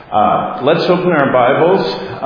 Let's open our Bibles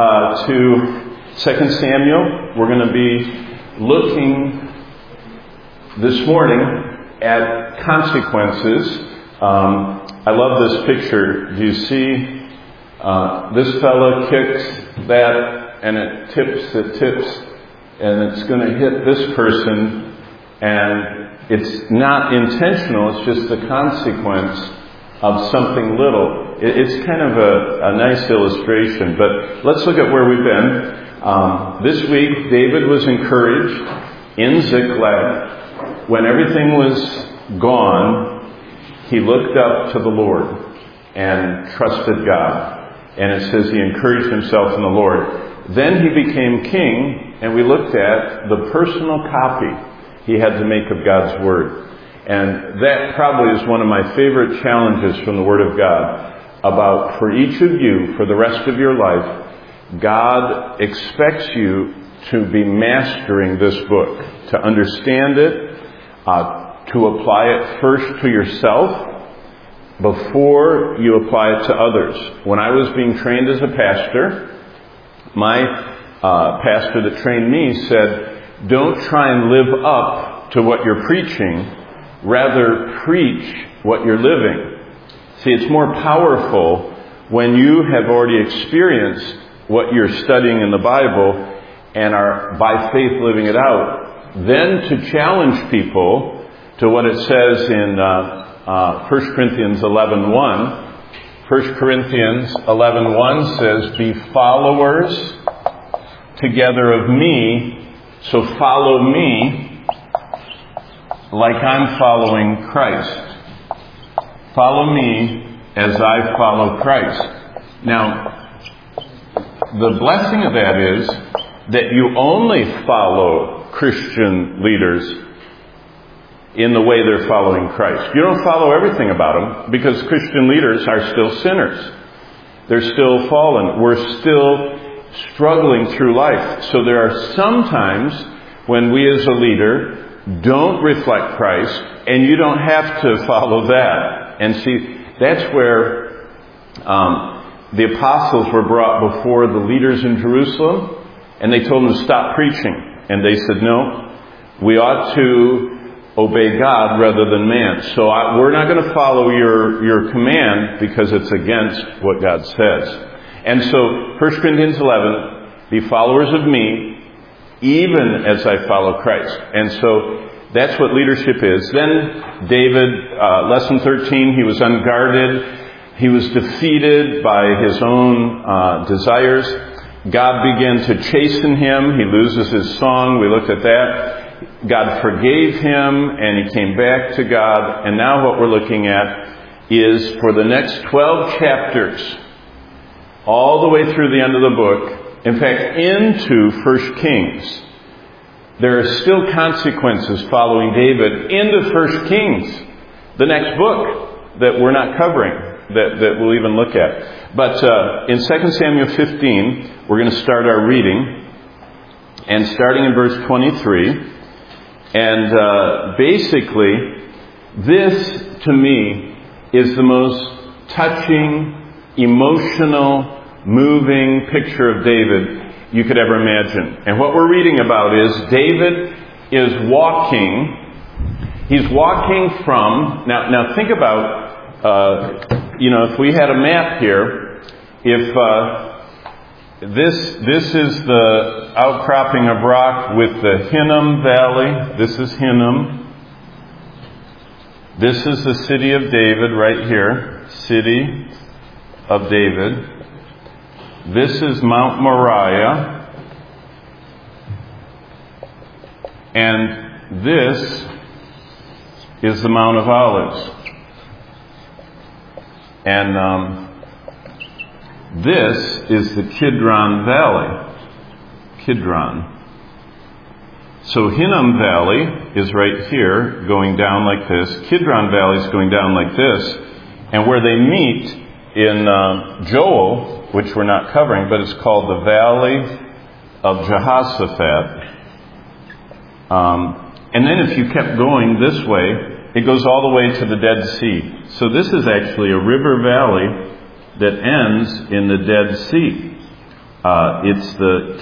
to 2 Samuel. We're going to be looking this morning at consequences. I love this picture. Do you see this fella kicks that and it tips, and it's going to hit this person, and it's not intentional, it's just the consequence of something little. It's kind of a nice illustration, but let's look at where we've been. This week, David was encouraged in Ziklag. When everything was gone, he looked up to the Lord and trusted God. And it says he encouraged himself in the Lord. Then he became king, and we looked at the personal copy he had to make of God's Word. And that probably is one of my favorite challenges from the Word of God. About for each of you, for the rest of your life, God expects you to be mastering this book, to understand it, to apply it first to yourself before you apply it to others. When I was being trained as a pastor, my pastor that trained me said, don't try and live up to what you're preaching, rather preach what you're living. See, it's more powerful when you have already experienced what you're studying in the Bible and are by faith living it out, then to challenge people to what it says in 1 Corinthians 11:1. 1 Corinthians 11:1 says, be followers together of me, so follow me like I'm following Christ. Follow me as I follow Christ. Now, the blessing of that is that you only follow Christian leaders in the way they're following Christ. You don't follow everything about them because Christian leaders are still sinners. They're still fallen. We're still struggling through life. So there are some times when we as a leader don't reflect Christ, and you don't have to follow that. And see, that's where the apostles were brought before the leaders in Jerusalem, and they told them to stop preaching. And they said, no, we ought to obey God rather than man. So we're not going to follow your command because it's against what God says. And so 1 Corinthians 11, be followers of me, even as I follow Christ. And so that's what leadership is. Then David, lesson 13, he was unguarded. He was defeated by his own desires. God began to chasten him. He loses his song. We looked at that. God forgave him, and he came back to God. And now what we're looking at is for the next 12 chapters, all the way through the end of the book, in fact, into 1 Kings, there are still consequences following David into 1 Kings, the next book that we're not covering, that we'll even look at. But in 2 Samuel 15, we're going to start our reading, and starting in verse 23. And basically, this, to me, is the most touching, emotional, moving picture of David you could ever imagine. And what we're reading about is David is walking. He's walking from... Now think about, if we had a map here, if this is the outcropping of rock with the Hinnom Valley. This is Hinnom. This is the city of David right here. City of David. This is Mount Moriah, and this is the Mount of Olives. And this is the Kidron Valley. Kidron. So Hinnom Valley is right here, going down like this. Kidron Valley is going down like this. And where they meet in Joel, which we're not covering, but it's called the Valley of Jehoshaphat. And then if you kept going this way, it goes all the way to the Dead Sea. So this is actually a river valley that ends in the Dead Sea. It's the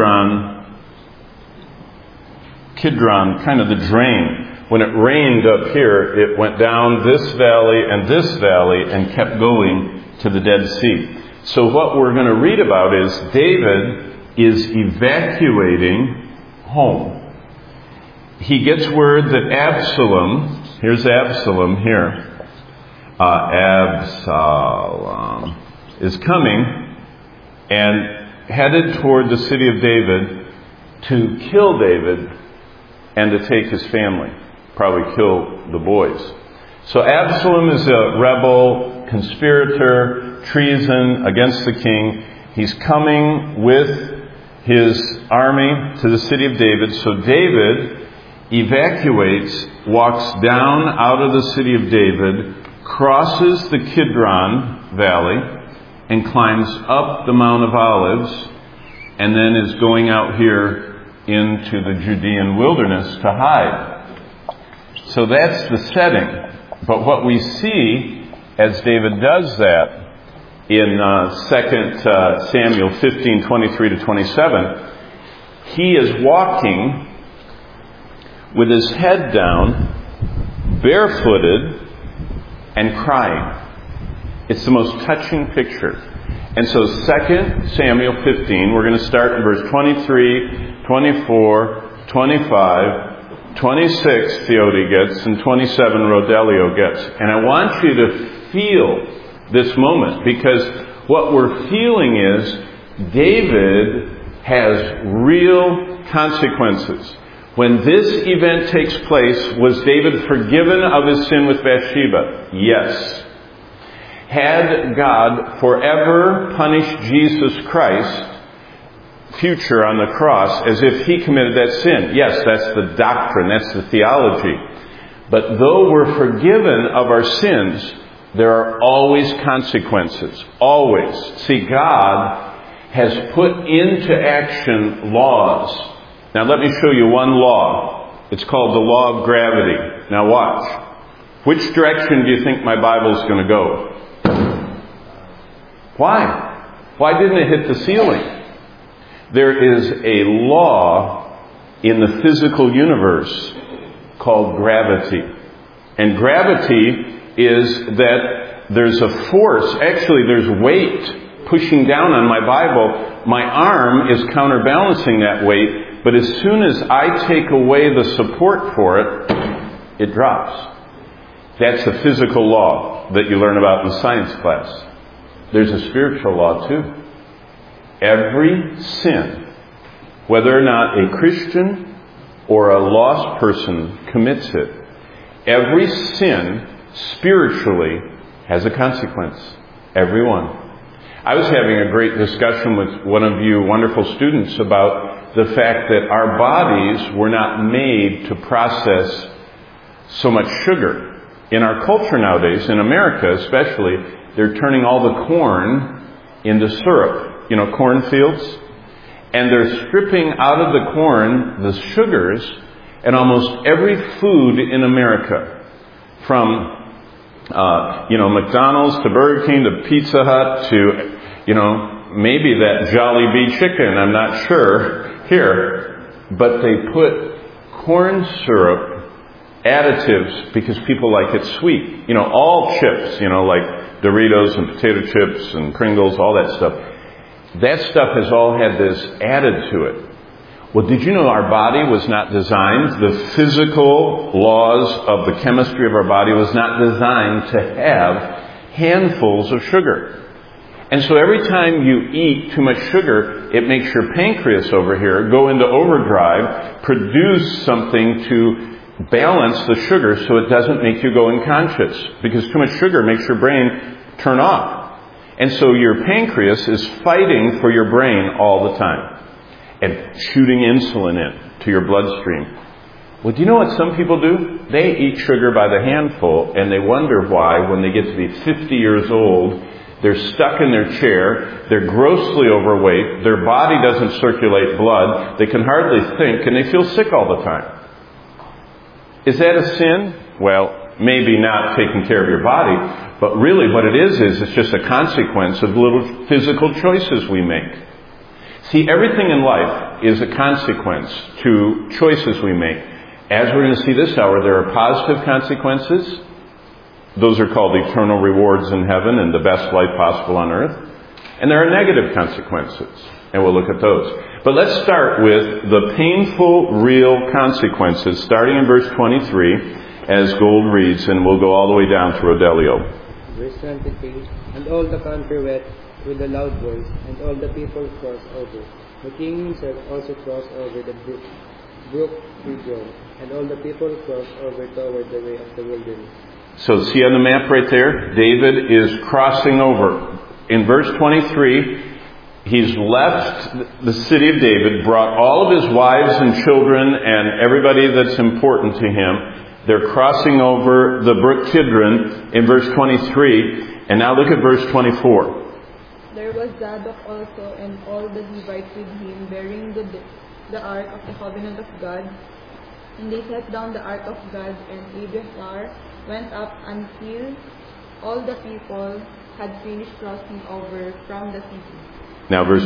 Kidron, kind of the drain. When it rained up here, it went down this valley and kept going to the Dead Sea. So what we're going to read about is David is evacuating home. He gets word that Absalom, here's Absalom here, Absalom is coming and headed toward the city of David to kill David and to take his family, probably kill the boys. So Absalom is a rebel, conspirator, treason against the king. He's coming with his army to the city of David. So David evacuates, walks down out of the city of David, crosses the Kidron Valley, and climbs up the Mount of Olives, and then is going out here into the Judean wilderness to hide. So that's the setting. But what we see as David does that in 2 Samuel 15:23-27, he is walking with his head down, barefooted, and crying. It's the most touching picture. And so 2 Samuel 15, we're going to start in verse 23, 24, 25, 26 Theody gets, and 27 Rodelio gets. And I want you to feel this moment, because what we're feeling is David has real consequences. When this event takes place, was David forgiven of his sin with Bathsheba? Yes. Had God forever punished Jesus Christ, future on the cross, as if he committed that sin? Yes, that's the doctrine, that's the theology. But though we're forgiven of our sins, there are always consequences. Always. See, God has put into action laws. Now let me show you one law. It's called the law of gravity. Now watch. Which direction do you think my Bible's going to go? Why? Why didn't it hit the ceiling? There is a law in the physical universe called gravity. And gravity is that there's a force, actually there's weight pushing down on my Bible. My arm is counterbalancing that weight, but as soon as I take away the support for it, it drops. That's a physical law that you learn about in science class. There's a spiritual law too. Every sin, whether or not a Christian or a lost person commits it, every sin spiritually has a consequence. Every one. I was having a great discussion with one of you wonderful students about the fact that our bodies were not made to process so much sugar. In our culture nowadays, in America especially, they're turning all the corn into syrup. You know, cornfields? And they're stripping out of the corn the sugars, and almost every food in America, from McDonald's to Burger King to Pizza Hut to, maybe that Jollibee chicken, I'm not sure, here. But they put corn syrup additives because people like it sweet. All chips, like Doritos and potato chips and Pringles, all that stuff. That stuff has all had this added to it. Well, did you know our body was not designed, the physical laws of the chemistry of our body was not designed to have handfuls of sugar. And so every time you eat too much sugar, it makes your pancreas over here go into overdrive, produce something to balance the sugar so it doesn't make you go unconscious. Because too much sugar makes your brain turn off. And so your pancreas is fighting for your brain all the time and shooting insulin in to your bloodstream. Well, do you know what some people do? They eat sugar by the handful, and they wonder why when they get to be 50 years old, they're stuck in their chair, they're grossly overweight, their body doesn't circulate blood, they can hardly think, and they feel sick all the time. Is that a sin? Well, maybe not taking care of your body, but really what it is it's just a consequence of little physical choices we make. See, everything in life is a consequence to choices we make. As we're going to see this hour, there are positive consequences. Those are called eternal rewards in heaven and the best life possible on earth. And there are negative consequences, and we'll look at those. But let's start with the painful, real consequences, starting in verse 23, as Gold reads, and we'll go all the way down to Rodelio. Verse 23, and all the country wept with a loud voice, and all the people crossed over. The king himself also crossed over the brook Kidron, and all the people crossed over toward the way of the wilderness. So see on the map right there, David is crossing over. In verse 23, he's left the city of David, brought all of his wives and children and everybody that's important to him. They're crossing over the brook Kidron in verse 23. And now look at verse 24. There was Zadok also and all the Levites with him bearing the ark of the covenant of God. And they set down the ark of God, and Abiathar went up until all the people had finished crossing over from the city. Now verse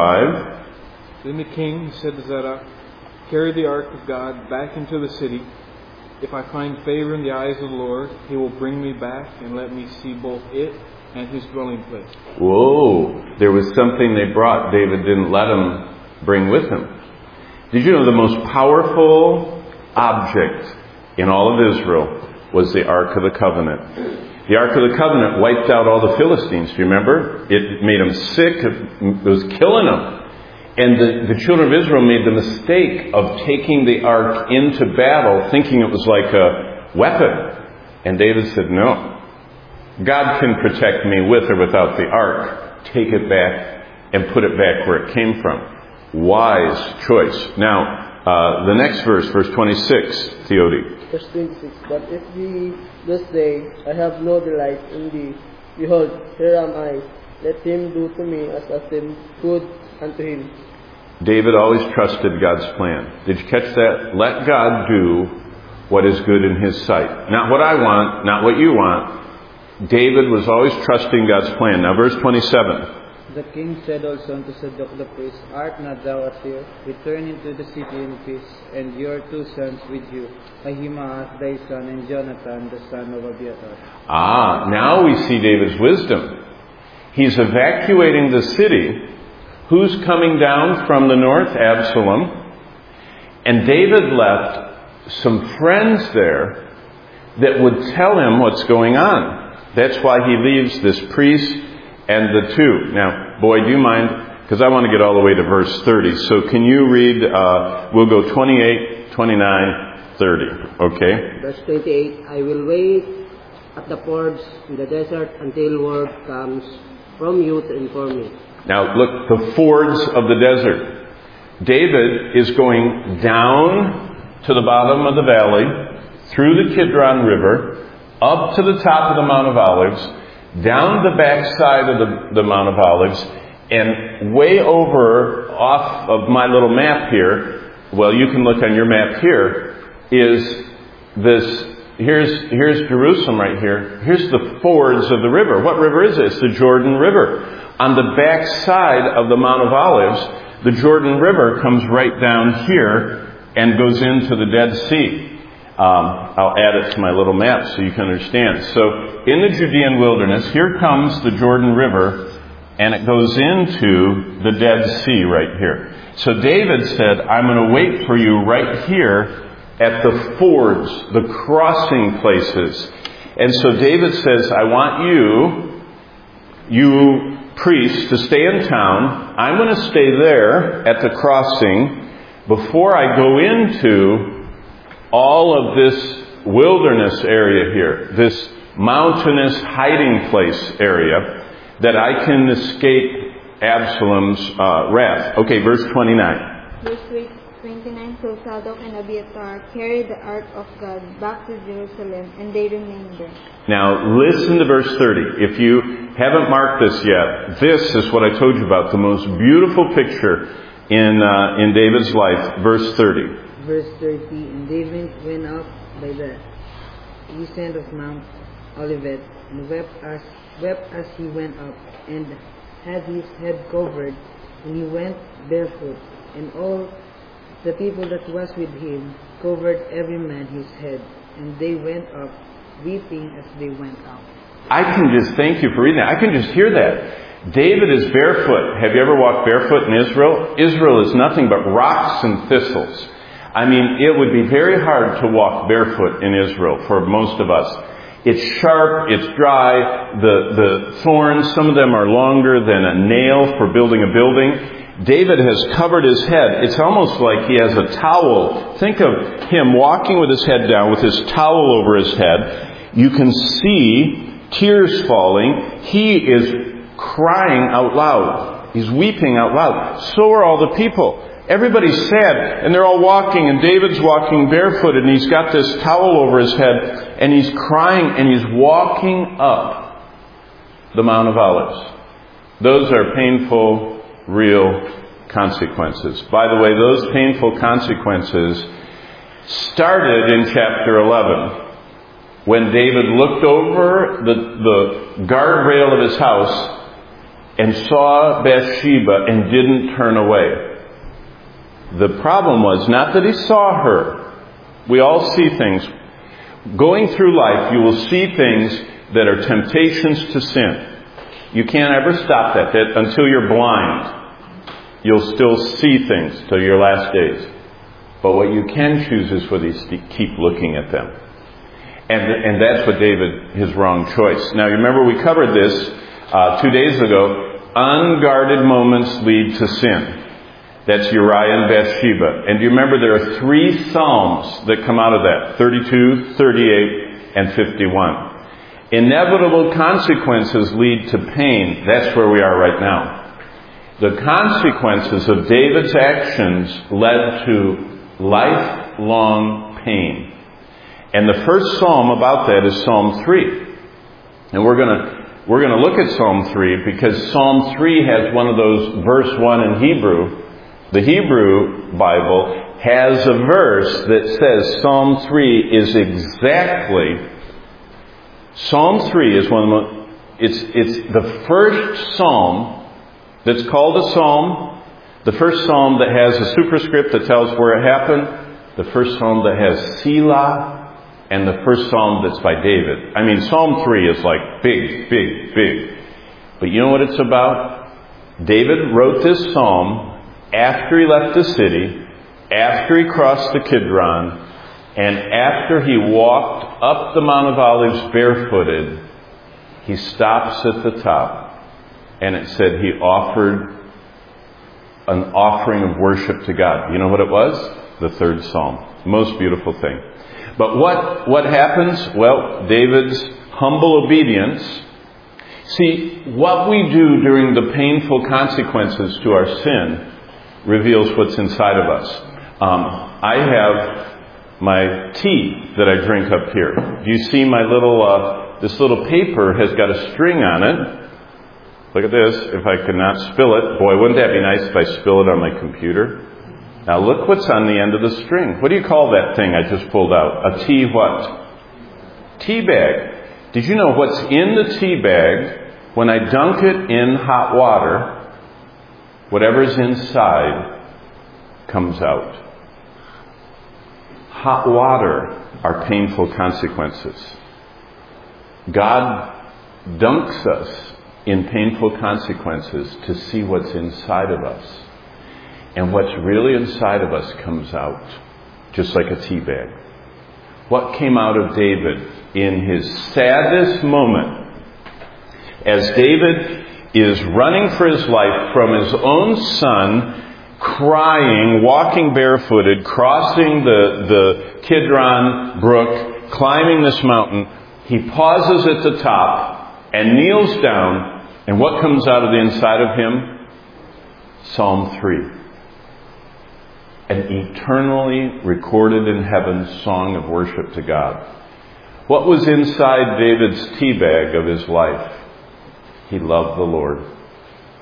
25. Then the king said to Zadok, carry the ark of God back into the city. If I find favor in the eyes of the Lord, he will bring me back and let me see both it and his dwelling place. Whoa, there was something they brought David didn't let him bring with him. Did you know the most powerful object in all of Israel was the Ark of the Covenant? The Ark of the Covenant wiped out all the Philistines, do you remember? It made them sick, it was killing them. And the children of Israel made the mistake of taking the ark into battle, thinking it was like a weapon. And David said, no. God can protect me with or without the ark. Take it back and put it back where it came from. Wise choice. Now, the next verse, verse 26, Theodi. Verse 26, but if thee this day I have no delight in thee, behold, here am I. Let him do to me as I seem good unto him. David always trusted God's plan. Did you catch that? Let God do what is good in his sight. Not what I want, not what you want. David was always trusting God's plan. Now verse 27. The king said also unto Zadok the priest, art not thou a seer? Return into the city in peace, and your two sons with you, Ahimaaz thy son, and Jonathan the son of Abiathar. Now we see David's wisdom. He's evacuating the city. Who's coming down from the north? Absalom. And David left some friends there that would tell him what's going on. That's why he leaves this priest and the two. Now, boy, do you mind? Because I want to get all the way to verse 30. So can you read, we'll go 28, 29, 30. Okay? Verse 28, I will wait at the fords in the desert until word comes from you to inform me. Now look, the fords of the desert. David is going down to the bottom of the valley, through the Kidron River, up to the top of the Mount of Olives, down the backside of the Mount of Olives, and way over off of my little map here, well, you can look on your map here, is this, here's Jerusalem right here. Here's the fords of the river. What river is it? It's the Jordan River. On the back side of the Mount of Olives, the Jordan River comes right down here and goes into the Dead Sea. I'll add it to my little map so you can understand. So in the Judean wilderness, here comes the Jordan River, and it goes into the Dead Sea right here. So David said, I'm going to wait for you right here at the fords, the crossing places. And so David says, I want you priests to stay in town. I'm going to stay there at the crossing before I go into all of this wilderness area here, this mountainous hiding place area, that I can escape Absalom's wrath. Okay, verse 29. Verse 29, so Zadok and Abiathar carried the ark of God back to Jerusalem, and they remained there. Now listen to verse 30. If you haven't marked this yet, this is what I told you about, the most beautiful picture in David's life. Verse 30. Verse 30, and David went up by the descent of Mount Olivet, and wept as he went up, and had his head covered, and he went barefoot, and all the people that was with him covered every man his head, and they went up, weeping as they went out. I can just thank you for reading that. I can just hear that. David is barefoot. Have you ever walked barefoot in Israel? Israel is nothing but rocks and thistles. I mean, it would be very hard to walk barefoot in Israel for most of us. It's sharp, it's dry, the thorns, some of them are longer than a nail for building a building. David has covered his head. It's almost like he has a towel. Think of him walking with his head down with his towel over his head. You can see tears falling. He is crying out loud. He's weeping out loud. So are all the people. Everybody's sad, and they're all walking, and David's walking barefooted, and he's got this towel over his head, and he's crying, and he's walking up the Mount of Olives. Those are painful, real consequences. By the way, those painful consequences started in chapter 11, when David looked over the guardrail of his house and saw Bathsheba and didn't turn away. The problem was not that he saw her. We all see things. Going through life, you will see things that are temptations to sin. You can't ever stop that until you're blind. You'll still see things till your last days. But what you can choose is whether you keep looking at them. And that's what David, his wrong choice. Now, you remember we covered this 2 days ago. Unguarded moments lead to sin. That's Uriah and Bathsheba. And do you remember there are 3 Psalms that come out of that? 32, 38, and 51. Inevitable consequences lead to pain. That's where we are right now. The consequences of David's actions led to lifelong pain. And the first Psalm about that is Psalm 3. And we're going to look at Psalm 3 because Psalm 3 has one of those verse 1 in Hebrew. The Hebrew Bible has a verse that says Psalm 3 is exactly... Psalm 3 is one of the most... It's the first psalm that's called a psalm. The first psalm that has a superscript that tells where it happened. The first psalm that has Selah. And the first psalm that's by David. I mean, Psalm 3 is like big, big, big. But you know what it's about? David wrote this psalm after he left the city, after he crossed the Kidron, and after he walked up the Mount of Olives barefooted. He stops at the top, and it said he offered an offering of worship to God. You know what it was? The third psalm. Most beautiful thing. But what happens? Well, David's humble obedience. See, what we do during the painful consequences to our sin reveals what's inside of us. I have my tea that I drink up here. Do you see my this little paper has got a string on it. Look at this. If I could not spill it. Boy, wouldn't that be nice if I spill it on my computer? Now look what's on the end of the string. What do you call that thing I just pulled out? A tea what? Tea bag. Did you know what's in the tea bag? When I dunk it in hot water, whatever's inside comes out. Hot water are painful consequences. God dunks us in painful consequences to see what's inside of us. And what's really inside of us comes out, just like a tea bag. What came out of David in his saddest moment, as David is running for his life from his own son, crying, walking barefooted, crossing the Kidron brook, climbing this mountain, he pauses at the top and kneels down, and what comes out of the inside of him? Psalm 3. An eternally recorded in heaven song of worship to God. What was inside David's tea bag of his life? He loved the Lord.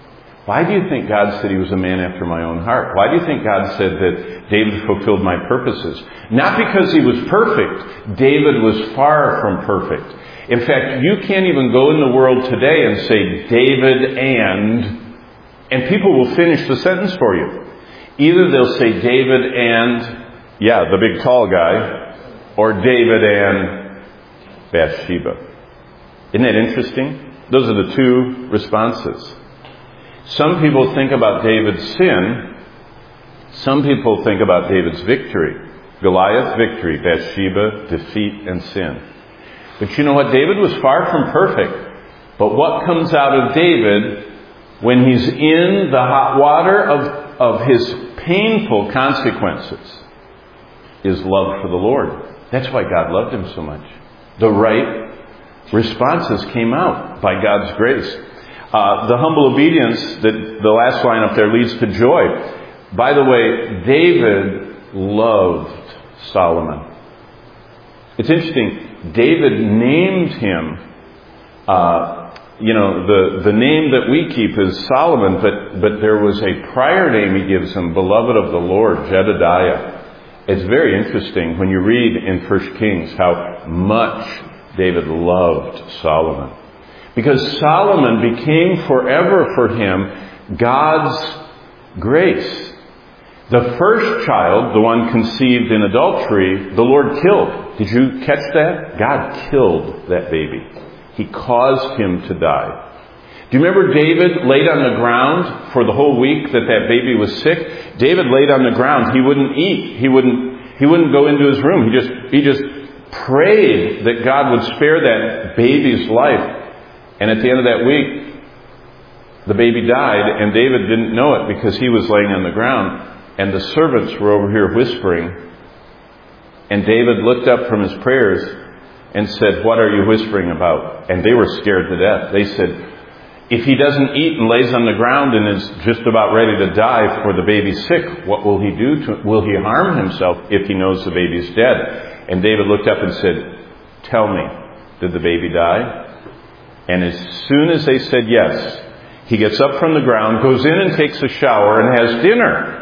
Why do you think God said he was a man after my own heart? Why do you think God said that David fulfilled my purposes? Not because he was perfect. David was far from perfect. In fact, you can't even go in the world today and say David and people will finish the sentence for you. Either they'll say David and, the big tall guy, or David and Bathsheba. Isn't that interesting? Those are the two responses. Some people think about David's sin. Some people think about David's victory. Goliath, victory. Bathsheba, defeat and sin. But you know what? David was far from perfect. But what comes out of David when he's in the hot water of his painful consequences is love for the Lord. That's why God loved him so much. The right responses came out by God's grace. The humble obedience, that the last line up there, leads to joy. By the way, David loved Solomon. It's interesting. David named him, the name that we keep is Solomon, but there was a prior name he gives him, beloved of the Lord, Jedediah. It's very interesting when you read in 1 Kings how much David loved Solomon. Because Solomon became forever for him God's grace. The first child, the one conceived in adultery, the Lord killed. Did you catch that? God killed that baby. He caused him to die. Do you remember David laid on the ground for the whole week that baby was sick? David laid on the ground. He wouldn't eat. He wouldn't go into his room. He just prayed that God would spare that baby's life. And at the end of that week, the baby died, and David didn't know it because he was laying on the ground. And the servants were over here whispering. And David looked up from his prayers and said, "What are you whispering about?" And they were scared to death. They said, "If he doesn't eat and lays on the ground and is just about ready to die for the baby's sick, what will he do? Will he harm himself if he knows the baby's dead?" And David looked up and said, "Tell me, did the baby die?" And as soon as they said yes, he gets up from the ground, goes in and takes a shower and has dinner.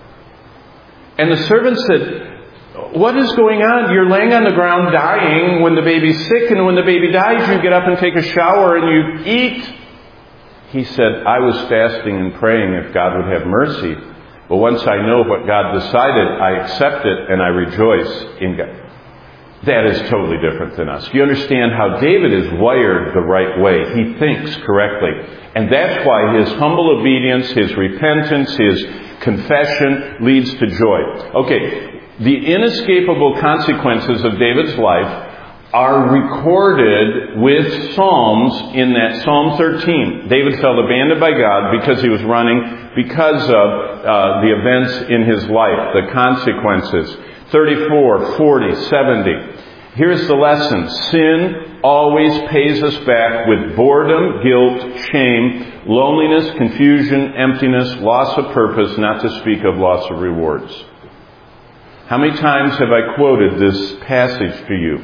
And the servant said, "What is going on? You're laying on the ground dying when the baby's sick, and when the baby dies, you get up and take a shower and you eat." He said, "I was fasting and praying if God would have mercy. But once I know what God decided, I accept it and I rejoice in God." That is totally different than us. Do you understand how David is wired the right way? He thinks correctly. And that's why his humble obedience, his repentance, his confession leads to joy. Okay, the inescapable consequences of David's life are recorded with Psalms in that Psalm 13. David felt abandoned by God because he was running because of the events in his life, the consequences. 34, 40, 70. Here's the lesson. Sin always pays us back with boredom, guilt, shame, loneliness, confusion, emptiness, loss of purpose, not to speak of loss of rewards. How many times have I quoted this passage to you?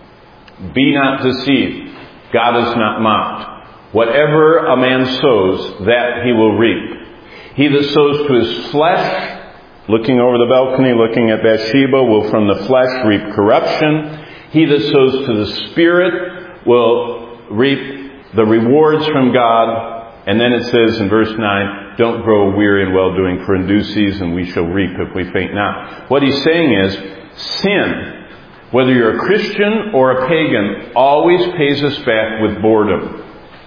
Be not deceived. God is not mocked. Whatever a man sows, that he will reap. He that sows to his flesh, looking over the balcony, looking at Bathsheba, will from the flesh reap corruption. He that sows to the Spirit will reap the rewards from God. And then it says in verse 9, don't grow weary in well-doing, for in due season we shall reap if we faint not. What he's saying is, sin, whether you're a Christian or a pagan, always pays us back with boredom.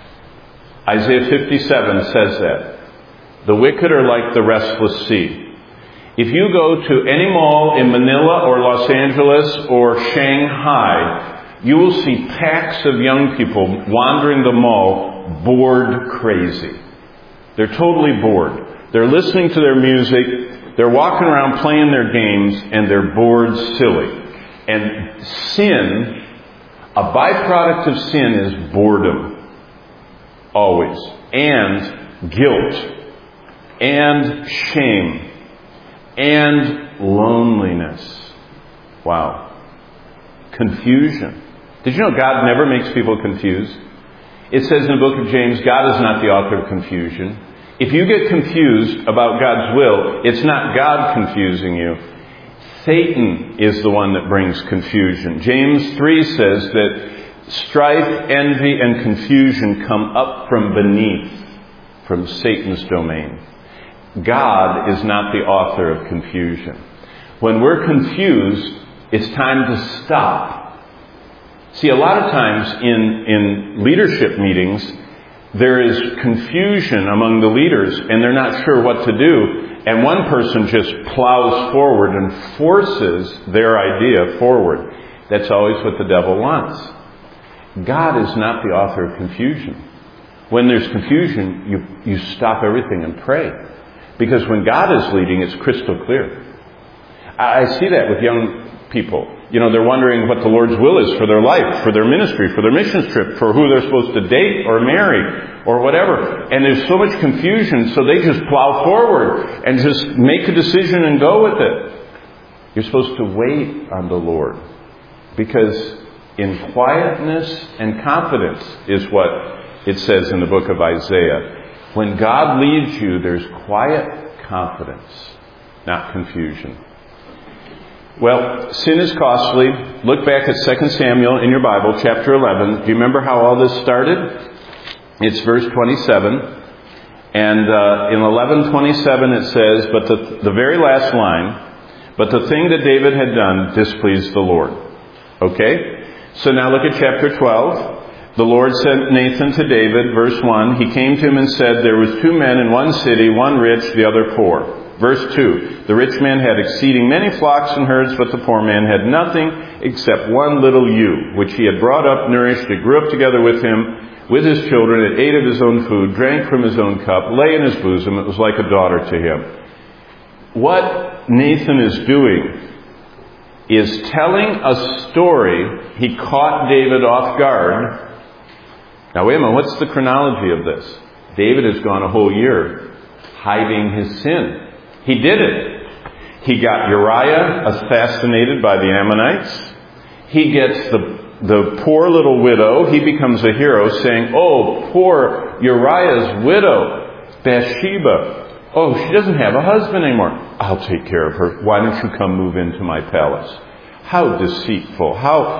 Isaiah 57 says that. The wicked are like the restless sea. If you go to any mall in Manila or Los Angeles or Shanghai, you will see packs of young people wandering the mall, bored crazy. They're totally bored. They're listening to their music, they're walking around playing their games, and they're bored silly. And sin, a byproduct of sin is boredom. Always. And guilt. And shame. And loneliness. Wow. Confusion. Did you know God never makes people confused? It says in the book of James, God is not the author of confusion. If you get confused about God's will, it's not God confusing you. Satan is the one that brings confusion. James 3 says that strife, envy, and confusion come up from beneath, from Satan's domain. God is not the author of confusion. When we're confused, it's time to stop. See, a lot of times in leadership meetings, there is confusion among the leaders and they're not sure what to do. And one person just plows forward and forces their idea forward. That's always what the devil wants. God is not the author of confusion. When there's confusion, you stop everything and pray. Because when God is leading, it's crystal clear. I see that with young people. They're wondering what the Lord's will is for their life, for their ministry, for their missions trip, for who they're supposed to date or marry or whatever. And there's so much confusion, so they just plow forward and just make a decision and go with it. You're supposed to wait on the Lord. Because in quietness and confidence is what it says in the book of Isaiah. When God leads you, there's quiet confidence, not confusion. Well, sin is costly. Look back at 2 Samuel in your Bible, chapter 11. Do you remember how all this started? It's verse 27. And in 11:27 it says, but the very last line, but the thing that David had done displeased the Lord. Okay? So now look at chapter 12. The Lord sent Nathan to David, verse 1. He came to him and said, there was 2 men in one city, one rich, the other poor. Verse 2, the rich man had exceeding many flocks and herds, but the poor man had nothing except one little ewe, which he had brought up, nourished. It grew up together with him, with his children. It ate of his own food, drank from his own cup, lay in his bosom. It was like a daughter to him. What Nathan is doing is telling a story. He caught David off guard. Now wait a minute, what's the chronology of this? David has gone a whole year hiding his sin. He did it. He got Uriah assassinated by the Ammonites. He gets the poor little widow. He becomes a hero saying, oh, poor Uriah's widow, Bathsheba. Oh, she doesn't have a husband anymore. I'll take care of her. Why don't you come move into my palace? How deceitful.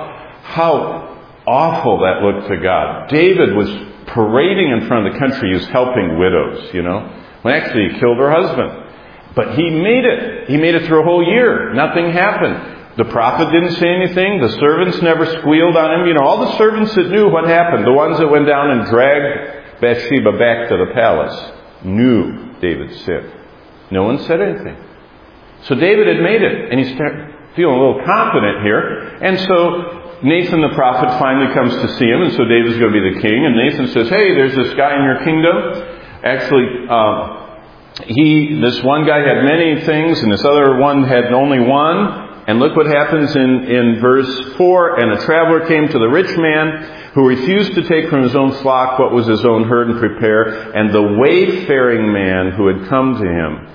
How awful that looked to God. David was parading in front of the country. He was helping widows, when actually he killed her husband. But he made it. He made it through a whole year. Nothing happened. The prophet didn't say anything. The servants never squealed on him. All the servants that knew what happened, the ones that went down and dragged Bathsheba back to the palace, knew David's sin. No one said anything. So David had made it, and he started feeling a little confident here. And so Nathan the prophet finally comes to see him, and so David's going to be the king. And Nathan says, hey, there's this guy in your kingdom. Actually, this one guy had many things, and this other one had only one. And look what happens in verse 4. And a traveler came to the rich man, who refused to take from his own flock what was his own herd and prepare. And the wayfaring man who had come to him.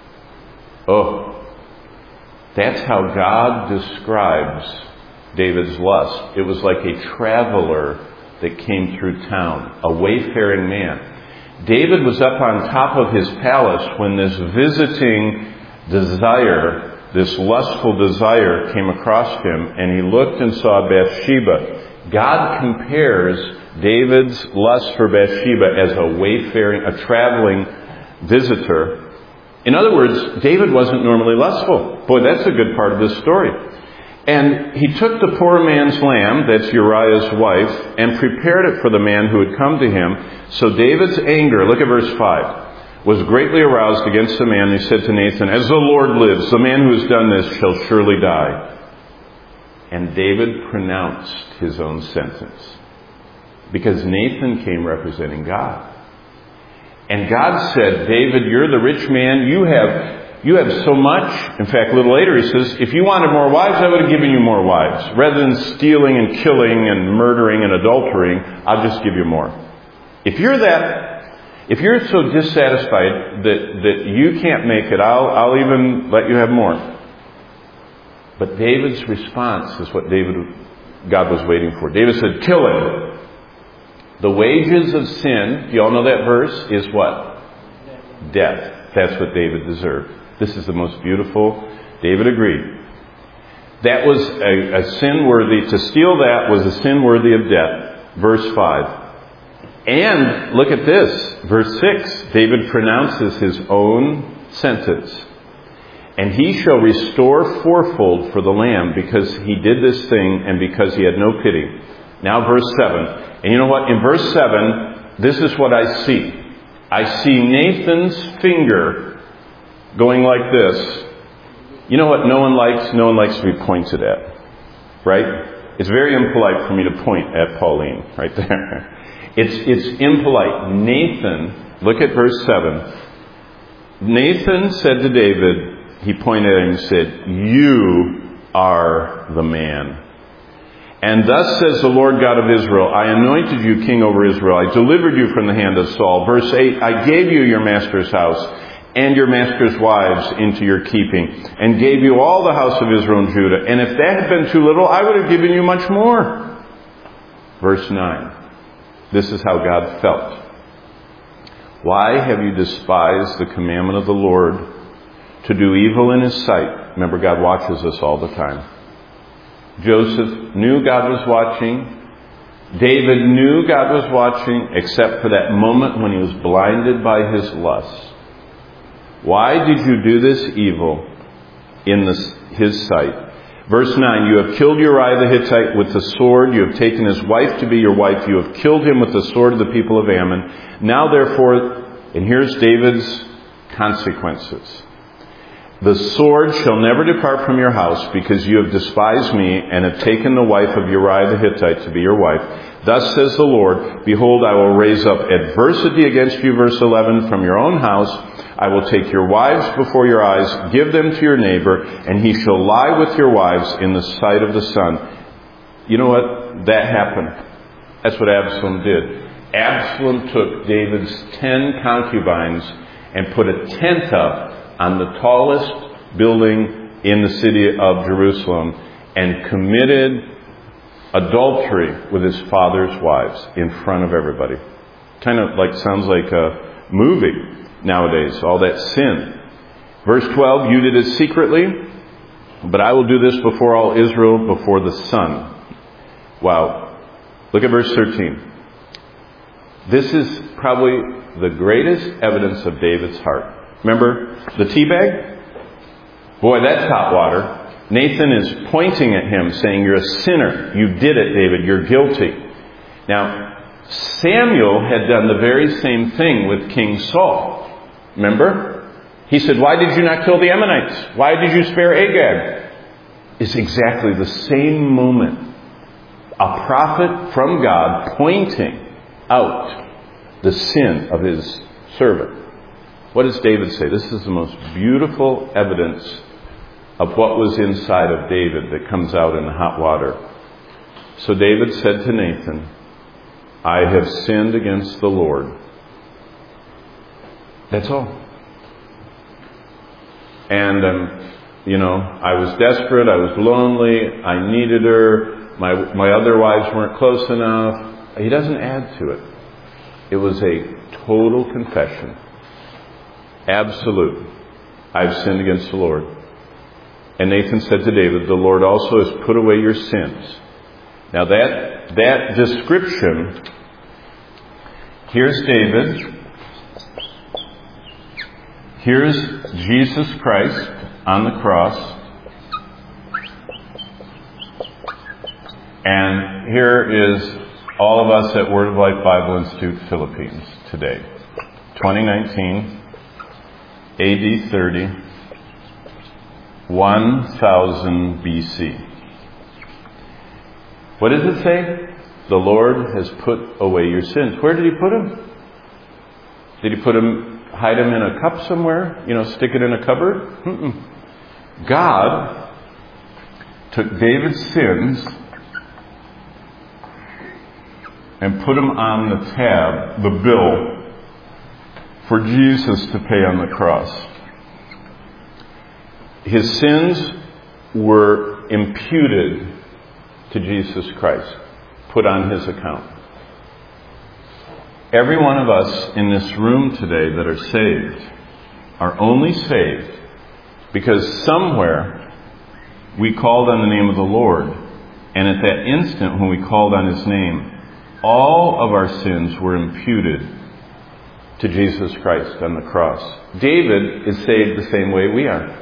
Oh, that's how God describes David's lust. It was like a traveler that came through town, a wayfaring man. David was up on top of his palace when this visiting desire, this lustful desire came across him, and he looked and saw Bathsheba. God compares David's lust for Bathsheba as a wayfaring, a traveling visitor. In other words, David wasn't normally lustful. Boy, that's a good part of this story. And he took the poor man's lamb, that's Uriah's wife, and prepared it for the man who had come to him. So David's anger, look at verse 5, was greatly aroused against the man. He said to Nathan, as the Lord lives, the man who has done this shall surely die. And David pronounced his own sentence. Because Nathan came representing God. And God said, David, you're the rich man. You have so much. In fact, a little later he says, if you wanted more wives, I would have given you more wives. Rather than stealing and killing and murdering and adultering, I'll just give you more. If you're so dissatisfied that you can't make it, I'll even let you have more. But David's response is what God was waiting for. David said, kill him. The wages of sin, you all know that verse, is what? death. That's what David deserved. This is the most beautiful. David agreed. That was a sin worthy, to steal that was a sin worthy of death. Verse 5. And look at this. Verse 6. David pronounces his own sentence. And he shall restore fourfold for the lamb, because he did this thing and because he had no pity. Now verse 7. And you know what? In verse 7, this is what I see. I see Nathan's finger going like this. You know what no one likes? No one likes to be pointed at. Right? It's very impolite for me to point at Pauline right there. It's impolite. Nathan, look at verse 7. Nathan said to David, he pointed at him and said, "You are the man. And thus says the Lord God of Israel, I anointed you king over Israel. I delivered you from the hand of Saul." Verse 8, "I gave you your master's house and your master's wives into your keeping, and gave you all the house of Israel and Judah. And if that had been too little, I would have given you much more." Verse 9. This is how God felt. "Why have you despised the commandment of the Lord to do evil in his sight?" Remember, God watches us all the time. Joseph knew God was watching. David knew God was watching, except for that moment when he was blinded by his lust. "Why did you do this evil in his sight?" Verse 9, "You have killed Uriah the Hittite with the sword. You have taken his wife to be your wife. You have killed him with the sword of the people of Ammon. Now therefore," and here's David's consequences, "the sword shall never depart from your house, because you have despised me and have taken the wife of Uriah the Hittite to be your wife. Thus says the Lord, behold, I will raise up adversity against you," verse 11, "from your own house. I will take your wives before your eyes, give them to your neighbor, and he shall lie with your wives in the sight of the sun." You know what? That happened. That's what Absalom did. Absalom took David's 10 concubines and put a tent up on the tallest building in the city of Jerusalem and committed adultery with his father's wives in front of everybody. Kind of like, sounds like a movie nowadays, all that sin. Verse 12, "You did it secretly, but I will do this before all Israel, before the sun." Wow. Look at verse 13. This is probably the greatest evidence of David's heart. Remember the tea bag? Boy, that's hot water. Nathan is pointing at him saying, "You're a sinner. You did it, David. You're guilty." Now, Samuel had done the very same thing with King Saul. Remember? He said, "Why did you not kill the Ammonites? Why did you spare Agag?" It's exactly the same moment. A prophet from God pointing out the sin of his servant. What does David say? This is the most beautiful evidence of what was inside of David that comes out in the hot water. "So David said to Nathan, I have sinned against the Lord." That's all. And, I was desperate. I was lonely. I needed her. My other wives weren't close enough. He doesn't add to it. It was a total confession. Absolute. I've sinned against the Lord. And Nathan said to David, "The Lord also has put away your sins." Now that description, here's David. Here's Jesus Christ on the cross. And here is all of us at Word of Life Bible Institute Philippines today. 2019, AD 30, 1000 BC. What does it say? The Lord has put away your sins. Where did he put them? Did he hide them in a cup somewhere? Stick it in a cupboard? God took David's sins and put them on the tab, the bill, for Jesus to pay on the cross. His sins were imputed to Jesus Christ, put on his account. Every one of us in this room today that are saved are only saved because somewhere we called on the name of the Lord, and at that instant when we called on His name, all of our sins were imputed to Jesus Christ on the cross. David is saved the same way we are.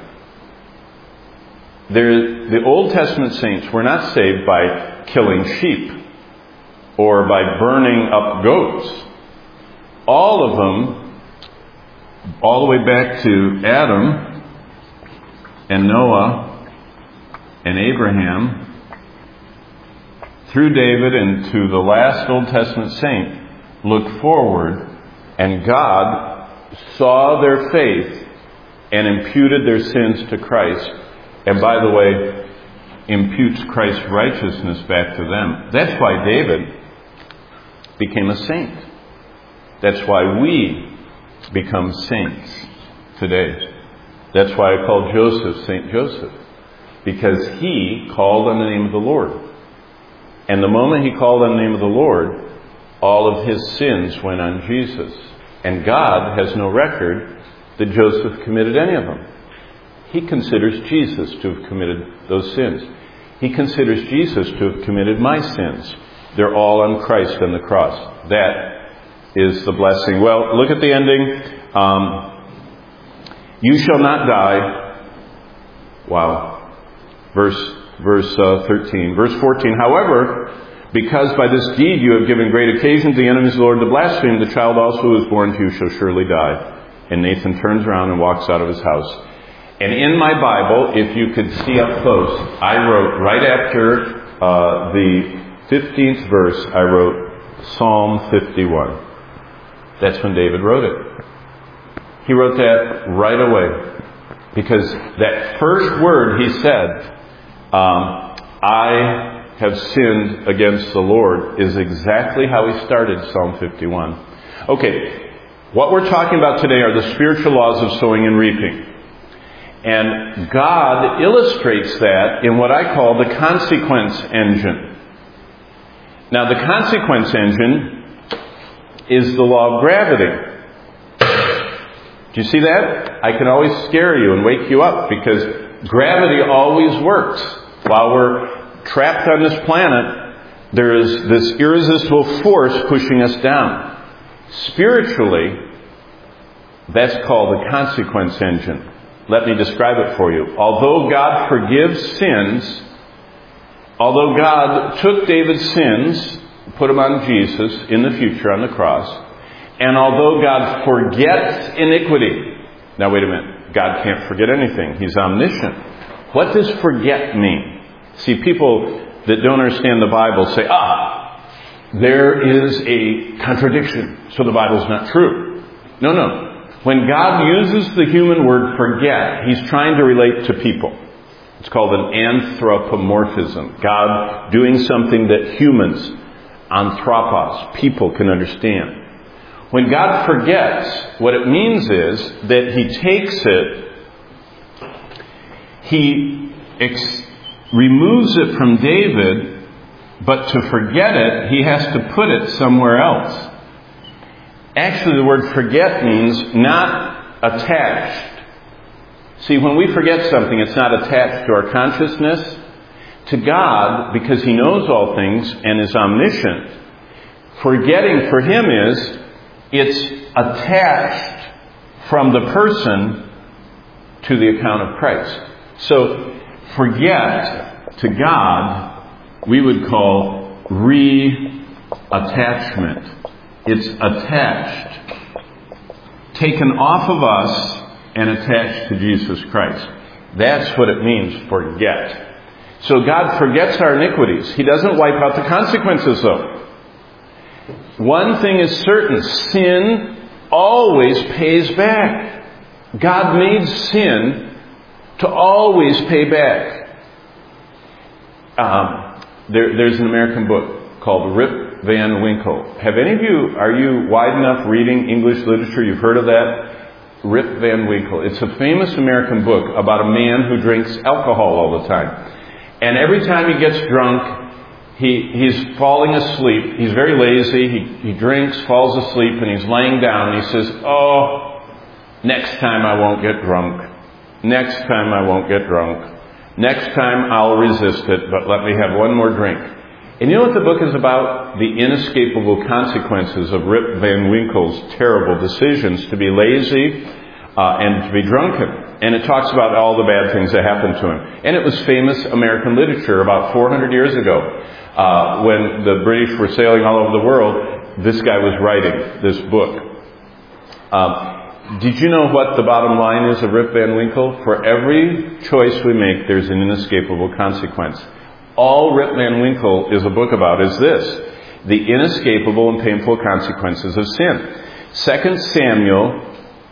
The Old Testament saints were not saved by killing sheep or by burning up goats. All of them, all the way back to Adam and Noah and Abraham, through David and to the last Old Testament saint, look forward, and God saw their faith and imputed their sins to Christ, and by the way, imputes Christ's righteousness back to them. That's why David became a saint. That's why we become saints today. That's why I call Joseph Saint Joseph, because he called on the name of the Lord. And the moment he called on the name of the Lord, all of his sins went on Jesus. And God has no record that Joseph committed any of them. He considers Jesus to have committed those sins. He considers Jesus to have committed my sins. They're all on Christ and the cross. That is the blessing. Well, look at the ending. You shall not die. Wow. Verse 13. Verse 14. However, because by this deed you have given great occasion to the enemies of the Lord to blaspheme, the child also who is born to you shall surely die. And Nathan turns around and walks out of his house. And in my Bible, if you could see up close, I wrote right after the 15th verse, I wrote Psalm 51. That's when David wrote it. He wrote that right away. Because that first word he said, I have sinned against the Lord, is exactly how he started Psalm 51. Okay, what we're talking about today are the spiritual laws of sowing and reaping. And God illustrates that in what I call the consequence engine. Now, the consequence engine is the law of gravity. Do you see that? I can always scare you and wake you up because gravity always works. While we're trapped on this planet, there is this irresistible force pushing us down. Spiritually, that's called the consequence engine. Let me describe it for you. Although God forgives sins, although God took David's sins, put them on Jesus in the future on the cross, and although God forgets iniquity, now wait a minute, God can't forget anything. He's omniscient. What does forget mean? See, people that don't understand the Bible say, there is a contradiction, so the Bible's not true. No. When God uses the human word forget, He's trying to relate to people. It's called an anthropomorphism. God doing something that humans, anthropos, people can understand. When God forgets, what it means is that He takes it, He removes it from David, but to forget it, He has to put it somewhere else. Actually, the word forget means not attached. See, when we forget something, it's not attached to our consciousness. To God, because He knows all things and is omniscient, forgetting for Him is, it's attached from the person to the account of Christ. So, forget to God, we would call re-attachment. It's attached, taken off of us and attached to Jesus Christ. That's what it means, forget. So God forgets our iniquities. He doesn't wipe out the consequences, though. One thing is certain, sin always pays back. God made sin to always pay back. There's an American book called Rip Van Winkle. Have any of you, are you wide enough reading English literature? You've heard of that? Rip Van Winkle. It's a famous American book about a man who drinks alcohol all the time. And every time he gets drunk, he's falling asleep. He's very lazy. He drinks, falls asleep, and he's laying down. And he says, Next time I won't get drunk. Next time I won't get drunk. Next time I'll resist it, but let me have one more drink. And you know what the book is about? The inescapable consequences of Rip Van Winkle's terrible decisions to be lazy and to be drunken. And it talks about all the bad things that happened to him. And it was famous American literature about 400 years ago. When the British were sailing all over the world, this guy was writing this book. Did you know what the bottom line is of Rip Van Winkle? For every choice we make, there's an inescapable consequence. All Rip Van Winkle is a book about is this: the inescapable and painful consequences of sin. 2 Samuel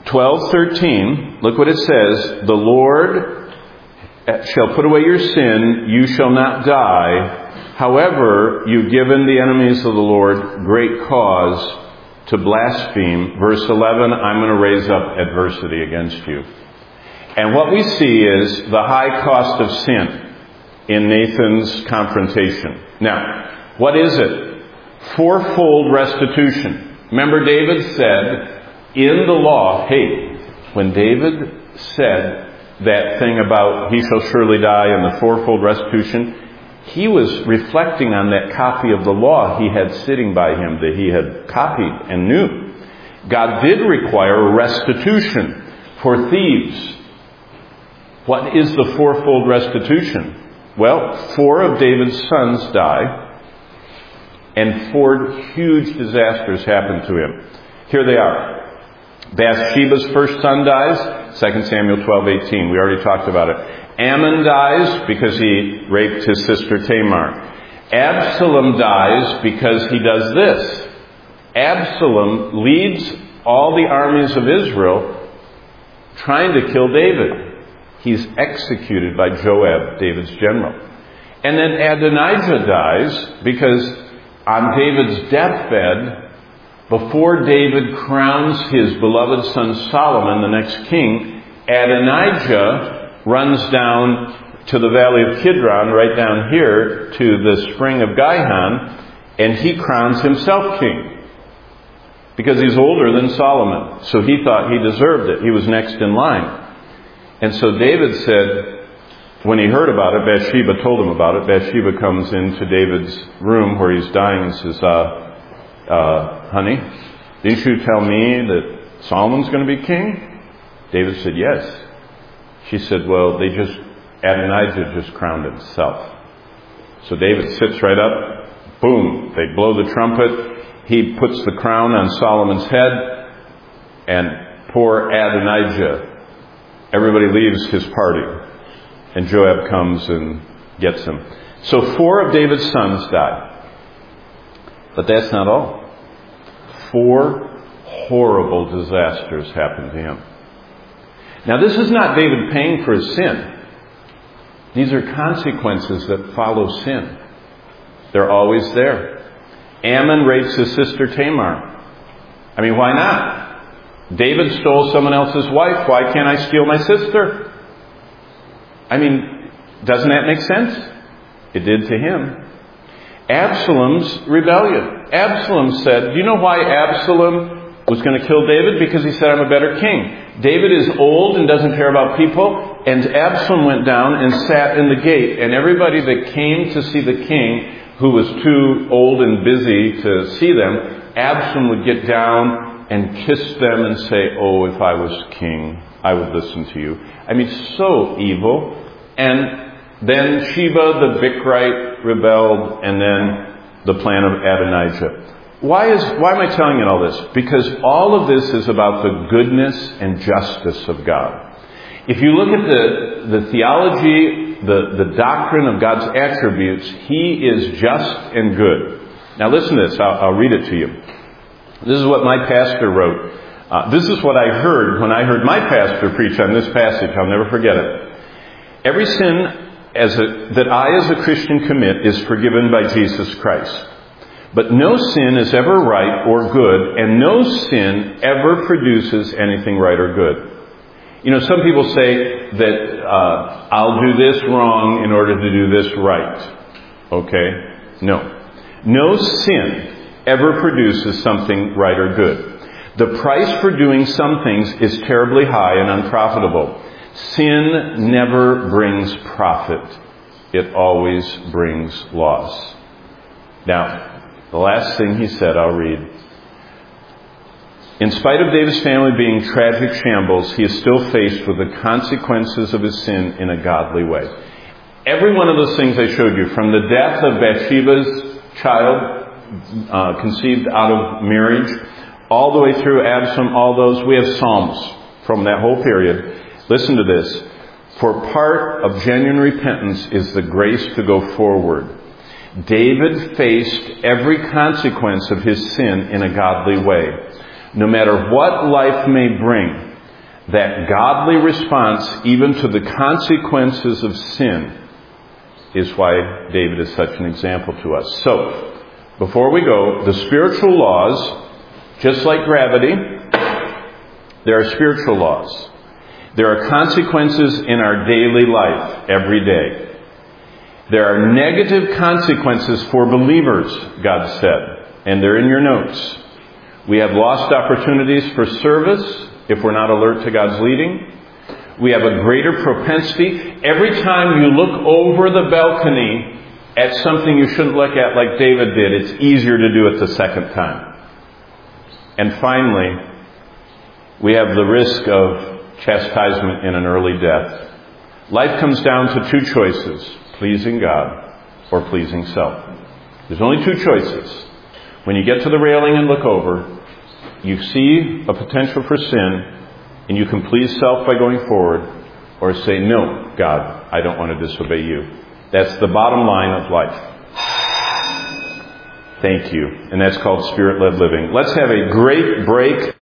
12:13, look what it says. The Lord shall put away your sin, you shall not die. However, you've given the enemies of the Lord great cause to blaspheme. Verse 11, I'm going to raise up adversity against you. And what we see is the high cost of sin in Nathan's confrontation. Now, what is it? Fourfold restitution. Remember, David said in the law, hey, when David said that thing about he shall surely die and the fourfold restitution, he was reflecting on that copy of the law he had sitting by him that he had copied and knew. God did require restitution for thieves. What is the fourfold restitution? Well, 4 of David's sons die, and 4 huge disasters happen to him. Here they are. Bathsheba's first son dies, 2 Samuel 12:18. We already talked about it. Ammon dies because he raped his sister Tamar. Absalom dies because he does this. Absalom leads all the armies of Israel trying to kill David. He's executed by Joab, David's general. And then Adonijah dies because on David's deathbed, before David crowns his beloved son Solomon the next king, Adonijah runs down to the valley of Kidron, right down here, to the spring of Gihon, and he crowns himself king. Because he's older than Solomon. So he thought he deserved it. He was next in line. And so David said, when he heard about it, Bathsheba told him about it. Bathsheba comes into David's room where he's dying and says, honey, didn't you tell me that Solomon's going to be king? David said, yes. She said, well, Adonijah just crowned himself. So David sits right up. Boom. They blow the trumpet. He puts the crown on Solomon's head. And poor Adonijah, everybody leaves his party. And Joab comes and gets him. So 4 of David's sons die. But that's not all. 4 horrible disasters happen to him. Now, this is not David paying for his sin. These are consequences that follow sin. They're always there. Ammon rapes his sister Tamar. I mean, why not? David stole someone else's wife. Why can't I steal my sister? I mean, doesn't that make sense? It did to him. Absalom's rebellion. Absalom said, do you know why Absalom was going to kill David? Because he said, I'm a better king. David is old and doesn't care about people. And Absalom went down and sat in the gate. And everybody that came to see the king, who was too old and busy to see them, Absalom would get down and kiss them and say, oh, if I was king, I would listen to you. I mean, so evil. And then Sheba the Bikrite rebelled, and then the plan of Adonijah. Why am I telling you all this? Because all of this is about the goodness and justice of God. If you look at the theology, the doctrine of God's attributes, He is just and good. Now listen to this. I'll read it to you. This is what my pastor wrote. This is what I heard when I heard my pastor preach on this passage. I'll never forget it. Every sin that I as a Christian commit is forgiven by Jesus Christ. But no sin is ever right or good, and no sin ever produces anything right or good. You know, some people say that I'll do this wrong in order to do this right. Okay? No. No sin ever produces something right or good. The price for doing some things is terribly high and unprofitable. Sin never brings profit. It always brings loss. Now, the last thing he said, I'll read. In spite of David's family being tragic shambles, he is still faced with the consequences of his sin in a godly way. Every one of those things I showed you, from the death of Bathsheba's child, conceived out of marriage, all the way through Absalom, all those, we have Psalms from that whole period. Listen to this. For part of genuine repentance is the grace to go forward. David faced every consequence of his sin in a godly way. No matter what life may bring, that godly response, even to the consequences of sin, is why David is such an example to us. So, before we go, the spiritual laws, just like gravity, there are spiritual laws. There are consequences in our daily life, every day. There are negative consequences for believers, God said, and they're in your notes. We have lost opportunities for service if we're not alert to God's leading. We have a greater propensity. Every time you look over the balcony at something you shouldn't look at like David did, it's easier to do it the second time. And finally, we have the risk of chastisement in an early death. Life comes down to two choices, pleasing God or pleasing self. There's only two choices. When you get to the railing and look over, you see a potential for sin, and you can please self by going forward, or say, no, God, I don't want to disobey you. That's the bottom line of life. Thank you. And that's called spirit-led living. Let's have a great break.